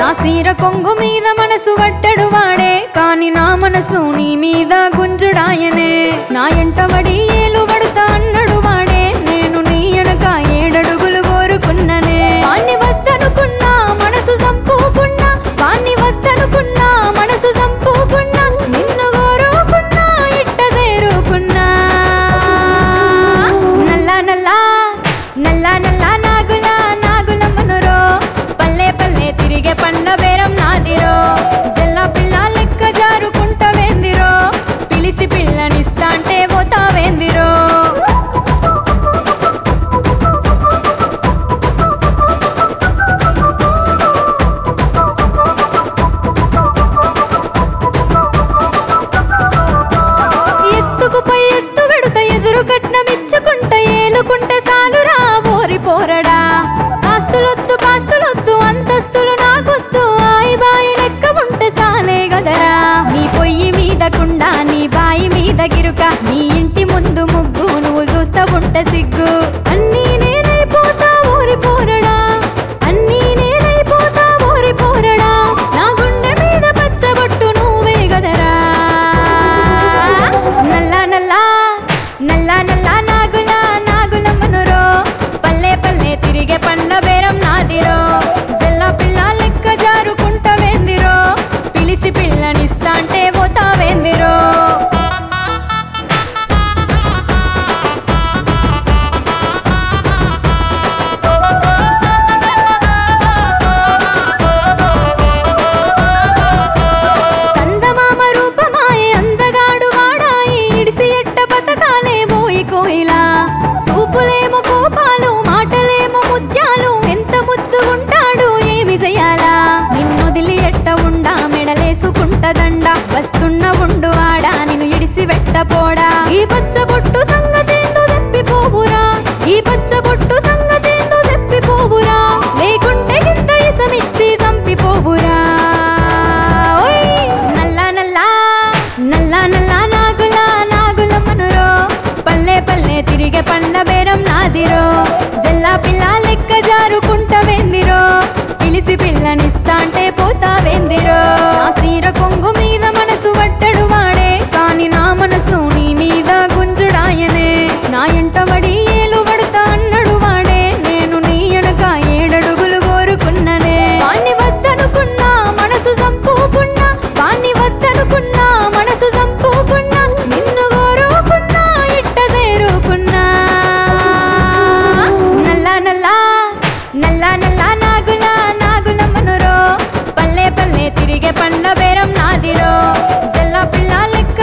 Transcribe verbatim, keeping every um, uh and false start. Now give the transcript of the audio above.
నా సీర కొంగు మీద మనసు పట్టడు వాడే, కాని నా మనసు నీ మీద గుంజుడాయనే. నా ఎంటబడి ఏలు పడుతా అన్నడు వాడే, నేను నీ వెనక ఏడడుగులు కోరుకున్ననే. వాణ్ణి వద్దనుకున్నా మనసు చంపుకున్నా, వాణ్ణి వద్దనుకున్నా మనసు చంపుకున్నా, నిన్ను కోరుకున్నా ఇట్ట చేరుకున్నా. నల్లా నల్లా నల్లా నల్లా నాగులా నాగులమ్మనురో, పల్లె పల్లె తిరిగే పండ్ల బేరం నాదిరో. జల్ల పిల్ల లెక్క జారుకుంటవేందిరో, పిలిసి పిల్లనిస్తాంటే పోతావేందిరో. ఎత్తుకు పై ఎత్తు పెడుత ఎదురు కట్నమిచ్చుకుంట ఏలుకుంట సాలురా ఓరి పోరడా. ఆస్తులొద్దు పాస్తులొద్దు అంతస్తులు నాకొద్దు, ఆయి బాయి లెక్క ఉంటే సాలే గదరా. నీ పొయ్యి మీద కుండ నీ బాయి మీద గిరుక, నీ ఇంటి ముందు ముగ్గు నువ్వు చూస్తా ఉంటే సిగ్గు. అన్నీ నేనైపోతా ఓరి పోరడా, అన్నీ నేనైపోతా ఓరి పోరడా. నా గుండె మీద పచ్చబొట్టు నువ్వే గదరా. నల్లా నల్లా నల్లా నల్లా నాగులా నాగులమ్మనురో, పల్లె పల్లె తిరిగే పండ్ల బేరం నాదిరో. జల్ల పిల్ల లెక్క జారుకుంటవేందిరో, పిలిసి పిల్లనిస్తాంటే పోతావేందిరో. సందమామ రూపమాయే అందగాడు వాడాయి, ఇడిసి ఎట్ట బతకాలే బోయి కోయిలా. సూపులేమో కోపాలు మాటలేమో ముత్యాలు, ఎంత ముద్దు ఉంటాడు ఏమి చెయ్యాలా. నిన్నొదిలి ఎట్ట ఉండా మెడలేసుకుంటదండ, వస్తున్న ఉండు ఆడా నిన్ను ఇడిసి వెట్టపోడా. ఈ పచ్చబొట్టు సంగతేందో తెప్పిపోవురా, ఈ పచ్చబొట్టు సంగతేందో తెప్పిపోవురా, లేకుంటే ఇంత ఇసమిచ్చి చంపిపోవురా. ఓయ్ నల్లా నల్లా నల్లా నల్లా నాగులా నాగులమ్మనురో, పల్లె పల్లె తిరిగే పండ్ల బేరం నాదిరో. జల్లా పిల్ల లెక్క జారుకుంటవేందిరో, పిలిసి పిల్లనిస్తాంటే పోతావేందిరో. నా సీర కొంగు మీద మనసు పట్టడు వాడే, కాని నా మనసు నీ మీద గుంజుడాయనే. నా ఎంటబడి ఏలు పడుతా అన్నడు వాడే, నేను నీ వెనక ఏడడుగులు కోరుకున్ననే. వాణ్ణి వద్దనుకున్నా మనసు చంపుకున్నా, వాణ్ణి వద్దనుకున్నా మనసు చంపుకున్నా, నిన్ను కోరుకున్నా ఇట్ట చేరుకున్నా. నల్లా నల్లా నల్లా నల్లా నాగులా నాగులమ్మనురో, పల్లె పల్లె తిరిగే పండ్ల బేరం నాదిరో. జల్ల పిల్ల లెక్క